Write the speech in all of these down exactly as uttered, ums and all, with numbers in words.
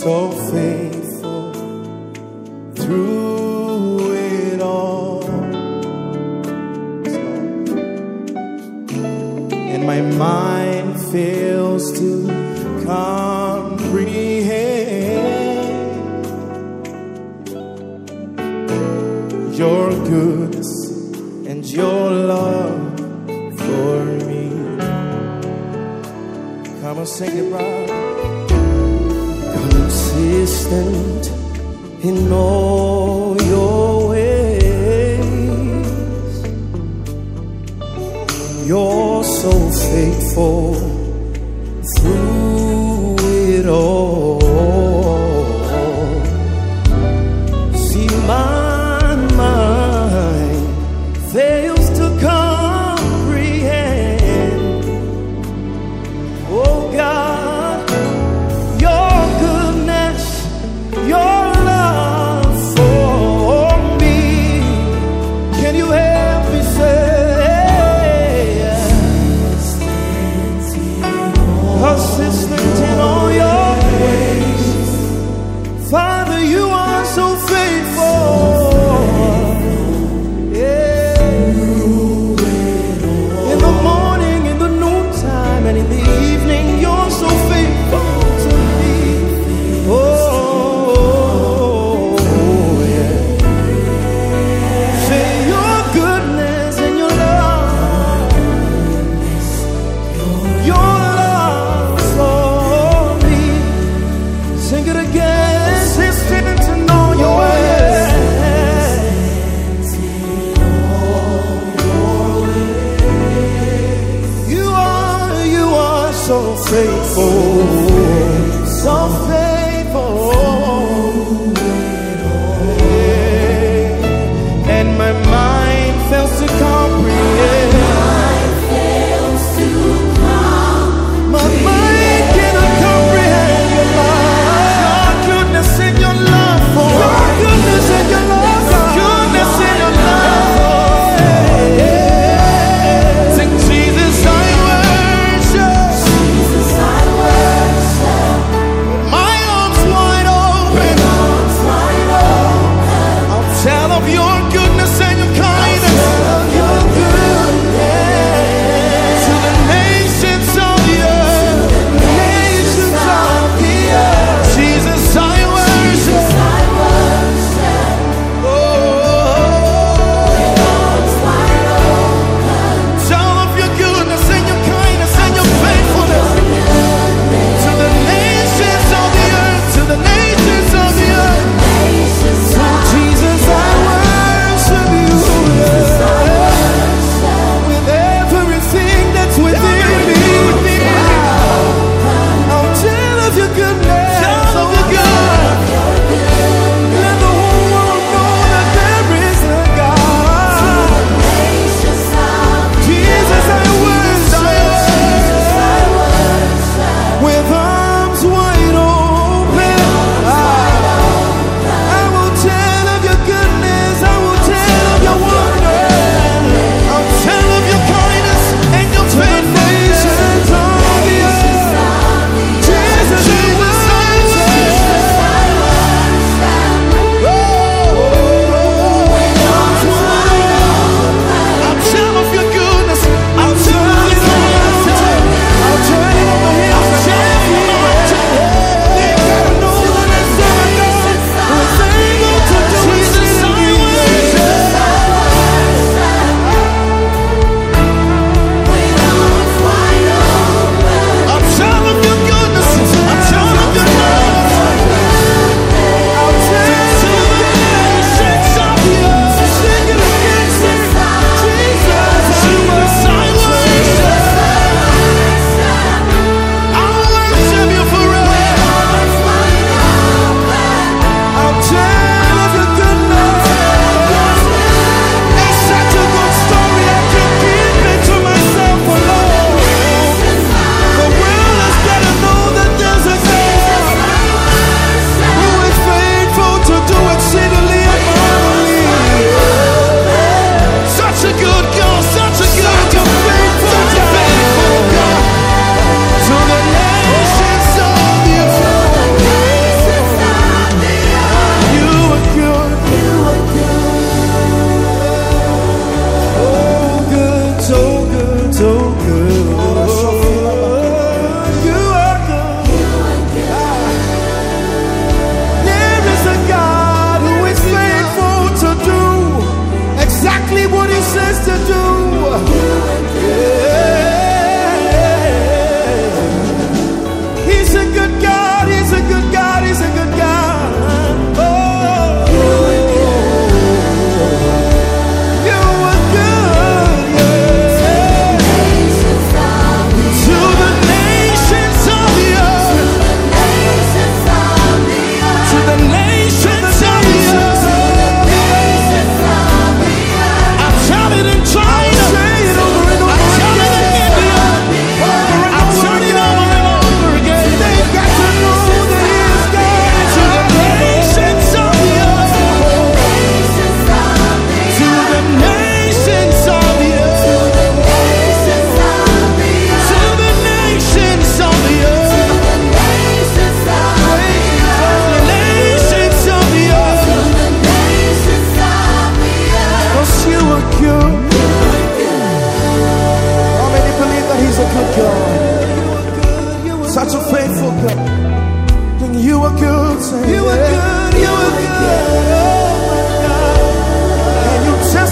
so faithful through it all. And my mind fails to comprehend your goodness and your love for me. Come on, sing it, brother. Consistent in all your ways, you're so faithful through it all. See, my mind fails to comprehend, oh God, your goodness, your love for me. Can you help me say, consistent in all your ways? Father, you are so faithful. Yeah. In the morning, in the noontime, and in the evening, you're so faithful to me. Oh, yeah. Say your goodness and your love, your love for me. Sing it again. Consistent in all your ways. You are, you are so faithful, so faithful. Yeah. And my mind fails to comprehend. My mind cannot comprehend your love, your goodness and your love for me. Your goodness and your love, your goodness and your love for me. Sing Jesus, I worship. Jesus, I worship. My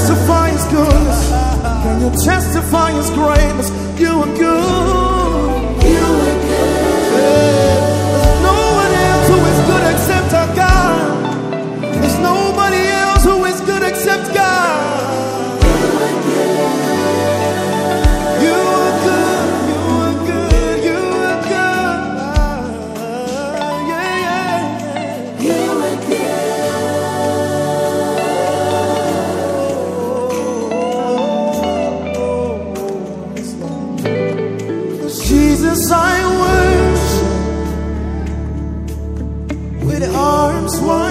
testify His goodness? Can you testify His greatness? You are good. You are good. Yeah. There's no one else who is good except our God. There's nobody else who is good except God. You are good. You are good. You are good. Yeah, yeah. You are good. Jesus, I worship with arms wide.